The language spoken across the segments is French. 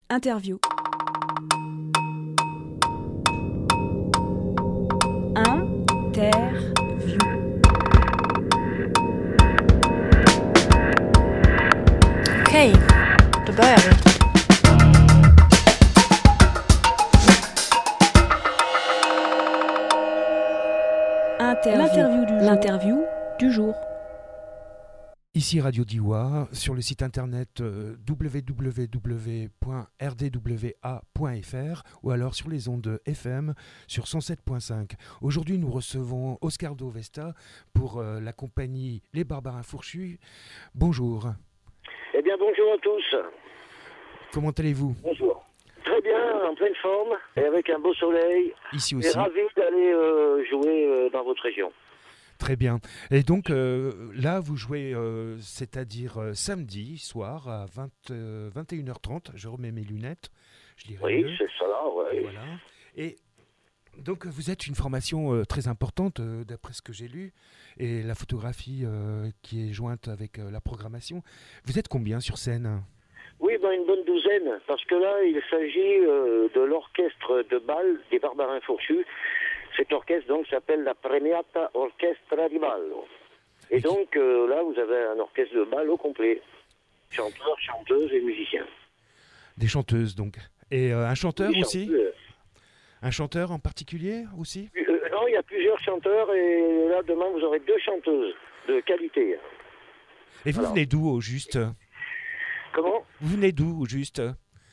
Interview. Interview. Okej, då börjar vi. L'interview du jour. Ici Radio Diois, sur le site internet www.rdwa.fr ou alors sur les ondes FM sur 107.5. Aujourd'hui, nous recevons Oscar Dovesta pour la compagnie Les Barbarins Fourchus. Bonjour. Eh bien, bonjour à tous. Comment allez-vous ? Bonjour. Très bien, en pleine forme et avec un beau soleil. Ici Et aussi. ravi d'aller jouer dans votre région. Très bien. Et donc là, vous jouez, c'est-à-dire samedi soir à 21h30. Je remets mes lunettes. Je lirai Oui, mieux. c'est ça, ouais. Voilà. Et donc vous êtes une formation très importante d'après ce que j'ai lu et la photographie qui est jointe avec la programmation. Vous êtes combien sur scène ? Oui, ben une bonne douzaine, parce que là, il s'agit de l'orchestre de bal des Barbarins Fourchus. Cet orchestre, donc, s'appelle la Premiata Orchestra di Ballo. Et donc, là, vous avez un orchestre de bal au complet. Chanteurs, chanteuses et musiciens. Des chanteuses, donc. Et un chanteur Oui, aussi ? chanteuses. Un chanteur en particulier aussi ? Non, il y a plusieurs chanteurs, et là, demain, vous aurez 2 chanteuses de qualité. Et vous Alors. venez d'où, au juste ? Comment ? Vous venez d'où, au juste ?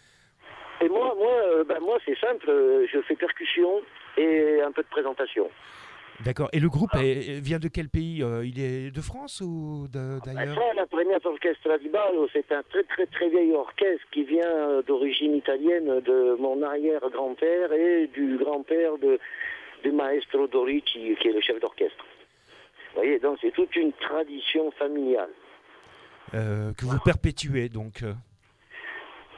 Et moi, c'est simple, je fais percussion et un peu de présentation. D'accord. Et le groupe vient de quel pays ? Il est de France ou d'ailleurs ? Ça, la Premiata Orchestra di Ballo, c'est un très très très vieil orchestre qui vient d'origine italienne de mon arrière-grand-père et du grand-père du maestro Dorici, qui est le chef d'orchestre. Vous voyez, donc c'est toute une tradition familiale. Que vous perpétuez donc. Comment ?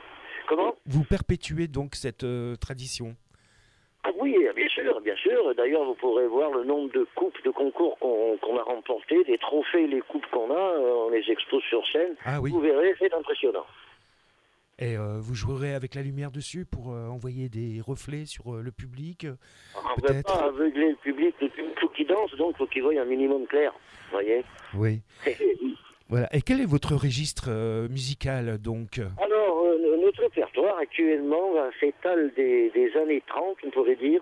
Vous perpétuez donc cette tradition. Ah oui, bien sûr. D'ailleurs, vous pourrez voir le nombre de coupes de concours qu'on a remportés, les trophées, les coupes qu'on a, on les expose sur scène. Ah oui. Vous verrez, c'est impressionnant. Et vous jouerez avec la lumière dessus pour envoyer des reflets sur le public, On ne veut pas aveugler le public, il faut qu'il danse, donc il faut qu'il voie un minimum clair, vous voyez. Oui. Voilà. Et quel est votre registre musical donc ? Alors, notre répertoire actuellement s'étale des années 30, on pourrait dire,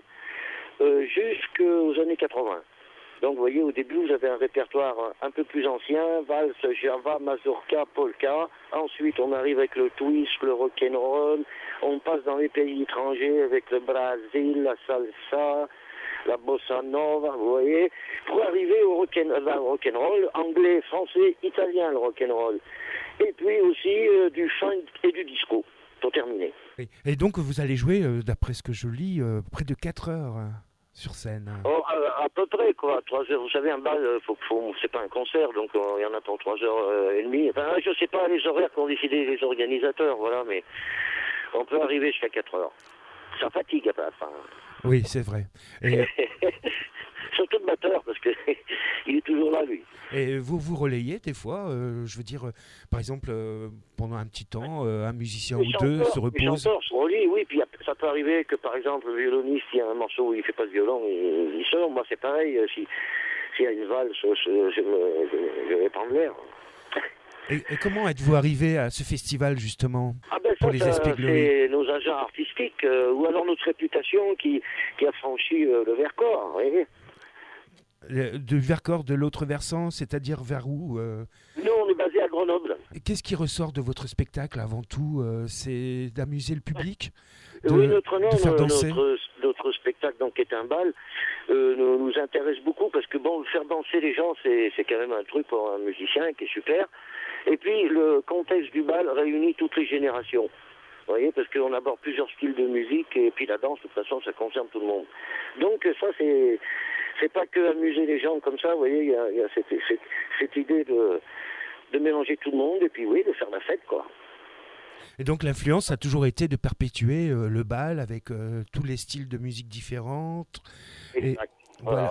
jusqu'aux années 80. Donc, vous voyez, au début, vous avez un répertoire un peu plus ancien, valse, java, mazurka, polka. Ensuite, on arrive avec le twist, le rock'n'roll. On passe dans les pays étrangers avec le Brésil, la salsa, la bossa nova, vous voyez, pour arriver au rock'n'roll, anglais, français, italien, le rock'n'roll. Et puis aussi du funk et du disco, pour terminer. Et donc, vous allez jouer, d'après ce que je lis, près de 4 heures sur scène. Oh, à peu près, quoi. 3 heures, vous savez, un bal, c'est pas un concert, donc il y en a pour 3h30. Enfin, je sais pas les horaires qu'ont décidé les organisateurs, voilà, mais on peut arriver jusqu'à 4 heures. Ça fatigue, enfin. Oui, c'est vrai. Et, surtout le batteur, parce que il est toujours là, lui. et vous relayez des fois, je veux dire, par exemple, pendant un petit temps, un musicien ou deux se repose. Les chanteurs se relient, oui, puis ça peut arriver que, par exemple, le violoniste, il y a un morceau où il ne fait pas de violon, il sort. Moi, c'est pareil, s'il y a une valse, je vais prendre l'air. Et comment êtes-vous arrivé à ce festival, justement, pour les Espiègleries ? C'est nos agents artistiques, ou alors notre réputation qui a franchi le Vercors, vous voyez. Du Vercors, de l'autre versant, c'est-à-dire vers où Nous, on est basé à Grenoble. Qu'est-ce qui ressort de votre spectacle avant tout ? C'est d'amuser le public, Oui, de faire danser ? notre spectacle, donc, est un bal, nous intéresse beaucoup parce que, bon, faire danser les gens, c'est quand même un truc pour un musicien qui est super. Et puis, le contexte du bal réunit toutes les générations. Vous voyez, parce qu'on aborde plusieurs styles de musique, et puis la danse, de toute façon, ça concerne tout le monde. Donc, ça, c'est pas que amuser les gens comme ça, vous voyez, il y a cette idée de mélanger tout le monde, et puis, oui, de faire la fête, quoi. Et donc l'influence a toujours été de perpétuer le bal avec tous les styles de musique différentes. Exact. Et, voilà.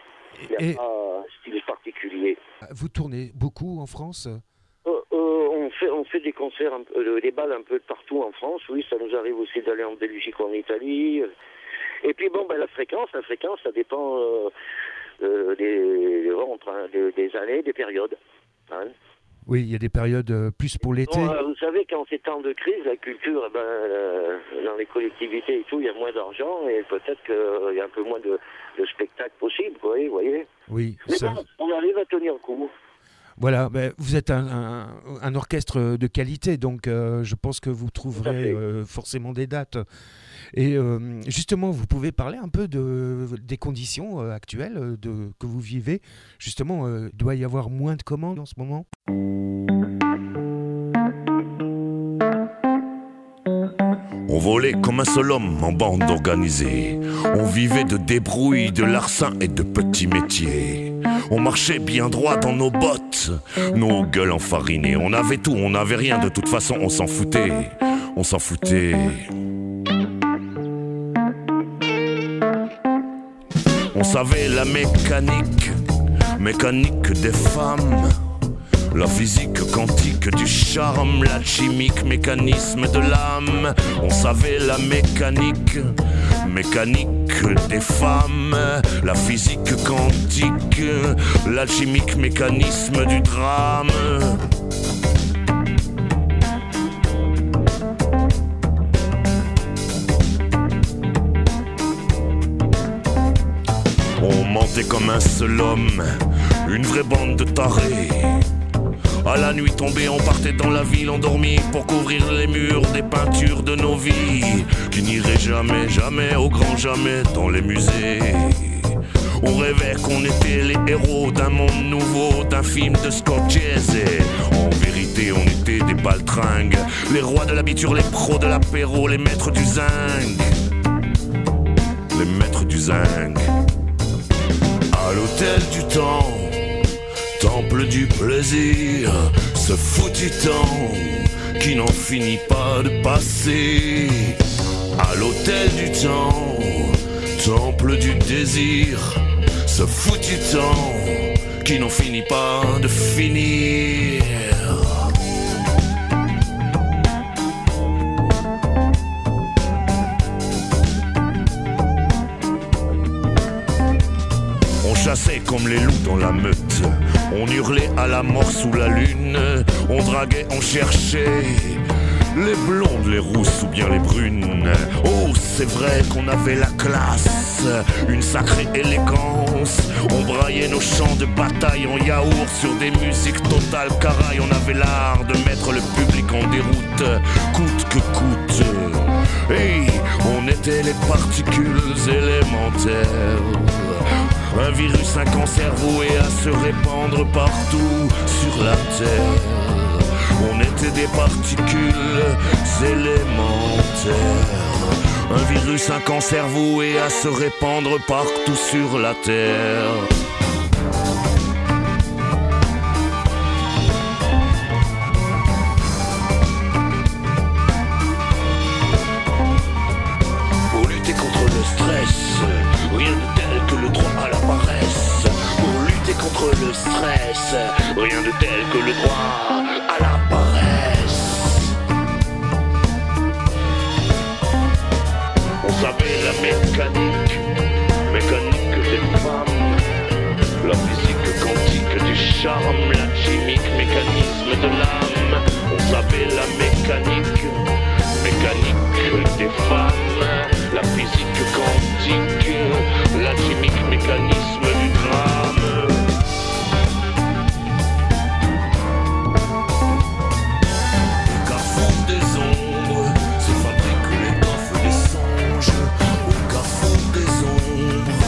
Il n'y a pas un style particulier. Vous tournez beaucoup en France ? On fait des concerts, des balles un peu partout en France. Oui, ça nous arrive aussi d'aller en Belgique ou en Italie. Et puis bon, la fréquence, ça dépend des années, des périodes. Hein. Oui, il y a des périodes plus pour l'été. Bon, vous savez qu'en ces temps de crise, la culture, dans les collectivités et tout, il y a moins d'argent et peut-être qu'il y a un peu moins de spectacles possibles, vous voyez. Oui, mais ça... bon, on arrive à tenir le coup. Voilà, vous êtes un orchestre de qualité, donc je pense que vous trouverez forcément des dates. Et justement, vous pouvez parler un peu des conditions actuelles que vous vivez. Justement, il doit y avoir moins de commandes en ce moment. On volait comme un seul homme en bande organisée. On vivait de débrouilles, de larcins et de petits métiers. On marchait bien droit dans nos bottes, nos gueules enfarinées. On avait tout, on n'avait rien, de toute façon on s'en foutait. On s'en foutait. On savait la mécanique des femmes. La physique quantique du charme, l'alchimique mécanisme de l'âme. On savait la mécanique des femmes. La physique quantique, l'alchimique mécanisme du drame. On mentait comme un seul homme, une vraie bande de tarés. À la nuit tombée, on partait dans la ville endormie pour couvrir les murs des peintures de nos vies qui n'iraient jamais, jamais, au grand jamais dans les musées. On rêvait qu'on était les héros d'un monde nouveau, d'un film de Scorsese. En vérité, on était des baltringues, les rois de l'habiture, les pros de l'apéro, les maîtres du zinc. Les maîtres du zinc. À l'hôtel du temps, temple du plaisir, ce foutu temps qui n'en finit pas de passer. À l'hôtel du temps, temple du désir, ce foutu temps qui n'en finit pas de finir. On chassait comme les loups dans la meute. On hurlait à la mort sous la lune. On draguait, on cherchait les blondes, les rousses ou bien les brunes. Oh, c'est vrai qu'on avait la classe, une sacrée élégance. On braillait nos champs de bataille en yaourt sur des musiques totales carailles. On avait l'art de mettre le public en déroute, coûte que coûte. Hey, on était les particules élémentaires. Un virus, un cancer voué à se répandre partout sur la terre. On était des particules élémentaires. Un virus, un cancer voué à se répandre partout sur la terre. Pour lutter contre le stress, rien de tel que le droit à la paresse. Pour lutter contre le stress, rien de tel que le droit à la paresse. On savait la mécanique des femmes, la physique quantique du charme, l'alchimique mécanisme de l'âme. On savait la mécanique des femmes, la physique quantique, l'alchimique mécanisme du drame. Au carrefour des ombres se fabriquent les coffres des songes. Au carrefour des ombres,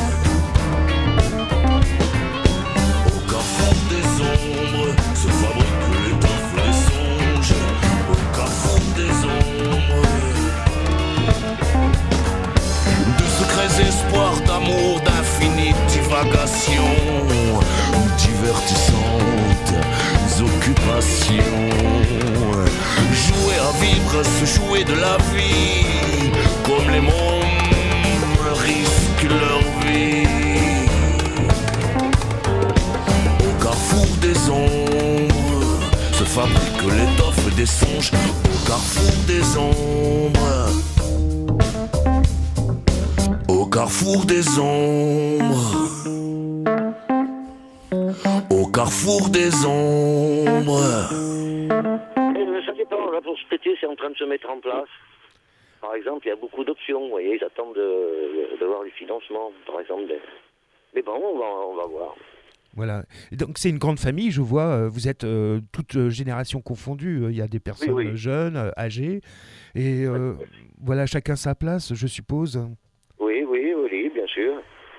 au carrefour des ombres se fabriquent les coffres des songes. Au carrefour des ombres, de secrets espoirs d'amour, d'infinies divagations, divertissantes occupations. Jouer à vivre, se jouer de la vie, comme les mômes risquent leur vie. Au carrefour des ombres se fabriquent l'étoffe des songes au carrefour des ombres. Au carrefour des ombres. Au carrefour des ombres. Ça dépend, là pour cet été c'est en train de se mettre en place. Par exemple, il y a beaucoup d'options, vous voyez, ils attendent d'avoir du financement, par exemple. Mais bon, on va voir. Voilà. Et donc c'est une grande famille, je vois, vous êtes toutes générations confondues, il y a des personnes Oui. jeunes, âgées, et voilà, chacun sa place, je suppose. Oui, bien sûr.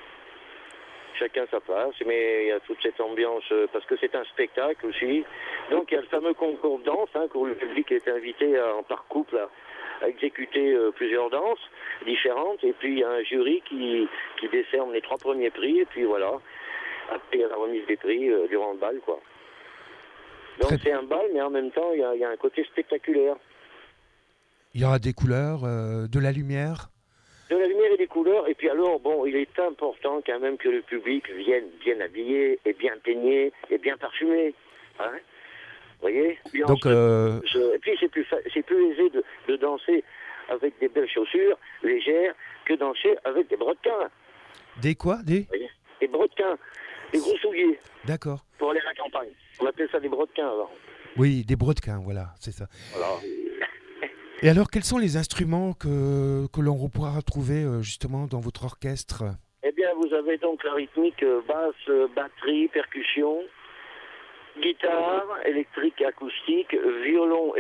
Chacun sa place, mais il y a toute cette ambiance, parce que c'est un spectacle aussi. Donc il y a le fameux concours de danse, où le public est invité par couple à exécuter plusieurs danses différentes, et puis il y a un jury qui décerne les 3 premiers prix, et puis voilà. Après il y a la remise des prix durant le bal, quoi. Donc c'est un bal, mais en même temps il y a un côté spectaculaire. Il y aura des couleurs, de la lumière. De la lumière et des couleurs, et puis alors, bon, il est important quand même que le public vienne bien habillé, et bien peigné, et bien parfumé. Hein, vous voyez? Donc, et puis c'est plus aisé de danser avec des belles chaussures légères que danser avec des brodequins. Des quoi? Des brodequins, des gros souliers. D'accord. Pour aller à la campagne. On appelait ça des brodequins avant. Oui, des brodequins, voilà, c'est ça. Voilà. Et alors, quels sont les instruments que l'on pourra trouver justement dans votre orchestre? Eh bien, vous avez donc la rythmique basse, batterie, percussion, guitare électrique, acoustique, violon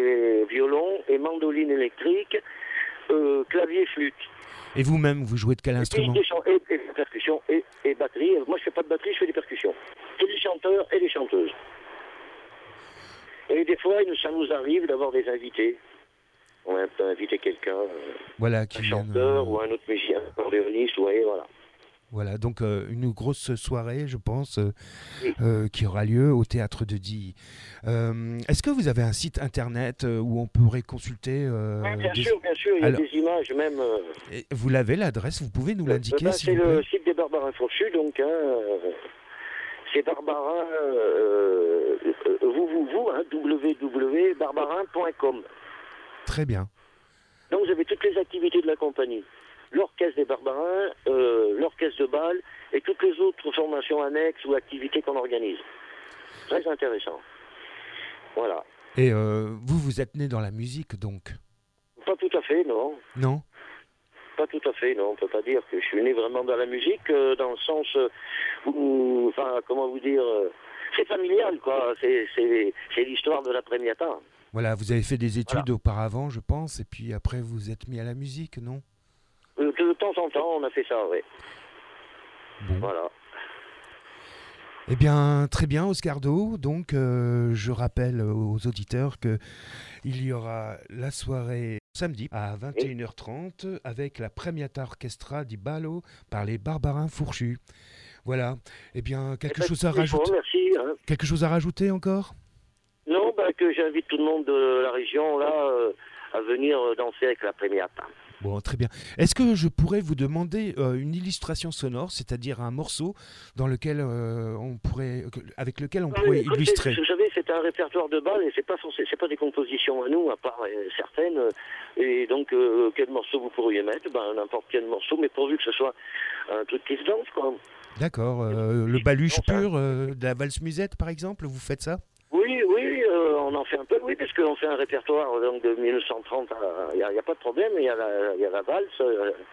et mandoline électrique, clavier, flûte. Et vous-même, vous jouez de quel instrument? Et percussion et batterie. Moi, je fais pas de batterie, je fais des percussions. Et des chanteurs et des chanteuses. Et des fois, ça nous arrive d'avoir des invités. On peut inviter quelqu'un, voilà, un chanteur ou un autre musicien, un accordéoniste, voilà. Voilà, donc une grosse soirée, je pense, qui aura lieu au Théâtre de Die. Est-ce que vous avez un site internet où on pourrait consulter bien sûr, il y a des images même. Vous l'avez, l'adresse, vous pouvez nous l'indiquer, s'il vous plaît? C'est le site des Barbarins Fourchus, donc c'est Barbarin, www.barbarin.com. Très bien. Donc vous avez toutes les activités de la compagnie. L'orchestre des Barbarins, l'orchestre de bal et toutes les autres formations annexes ou activités qu'on organise. Très intéressant. Voilà. Et vous êtes né dans la musique, donc? Pas tout à fait, non. Non? Pas tout à fait, non. On peut pas dire que je suis né vraiment dans la musique, dans le sens où, enfin, comment vous dire, c'est familial, quoi. C'est l'histoire de la Premiata. Voilà, vous avez fait des études auparavant, je pense, et puis après vous êtes mis à la musique, non? De temps en temps, on a fait ça, oui. Bon. Voilà. Eh bien, très bien, Oscardo. Donc, je rappelle aux auditeurs qu'il y aura la soirée samedi à 21h30 avec la Premiata Orchestra di Ballo par les Barbarins Fourchus. Voilà. Eh bien, quelque chose à rajouter? Merci. Hein. Quelque chose à rajouter encore? Non, que j'invite tout le monde de la région là à venir danser avec la Premiata. Bon, très bien. Est-ce que je pourrais vous demander une illustration sonore, c'est-à-dire un morceau dans lequel avec lequel on pourrait illustrer? Vous savez, c'est un répertoire de bal et c'est pas des compositions à nous, à part certaines. Et donc, quel morceau vous pourriez mettre? N'importe quel morceau, mais pourvu que ce soit un truc qui se danse, quoi. D'accord. Le baluche pur de la valse musette, par exemple, vous faites ça? Oui, on en fait un peu, oui, parce qu'on fait un répertoire donc, de 1930, il n'y a pas de problème, il y a la valse,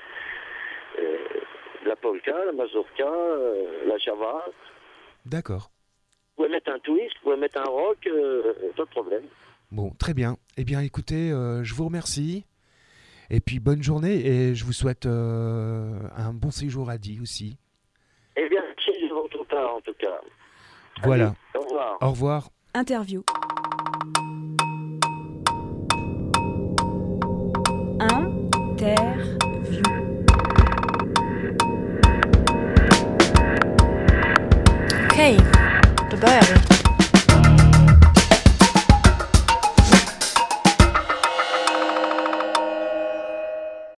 la polka, la mazurka, la java. D'accord. Vous pouvez mettre un twist, vous pouvez mettre un rock, pas de problème. Bon, très bien. Eh bien, écoutez, je vous remercie, et puis bonne journée, et je vous souhaite un bon séjour à Die aussi. Eh bien, merci de votre part, en tout cas. Voilà. Allez, au revoir. Au revoir. Interview. Interview. Okej, då börjar vi.